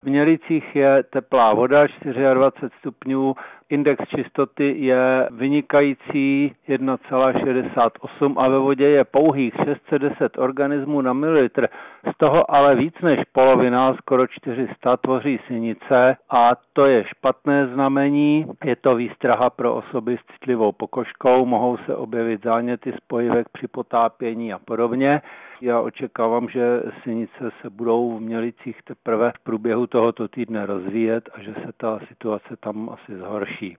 Mělicích je teplá voda 24 stupňů, index čistoty je vynikající 1,68 a ve vodě je pouhých 610 organismů na mililitr. Z toho ale víc než polovina, skoro 400, tvoří sinice a to je špatné znamení. Je to výstraha pro osoby s citlivou pokožkou, mohou se objevit záněty spojivek při potápění a podobně. Já očekávám, že sinice se budou v Mělicích teprve v průběhu tohoto týdne rozvíjet a že se ta situace tam asi zhorší.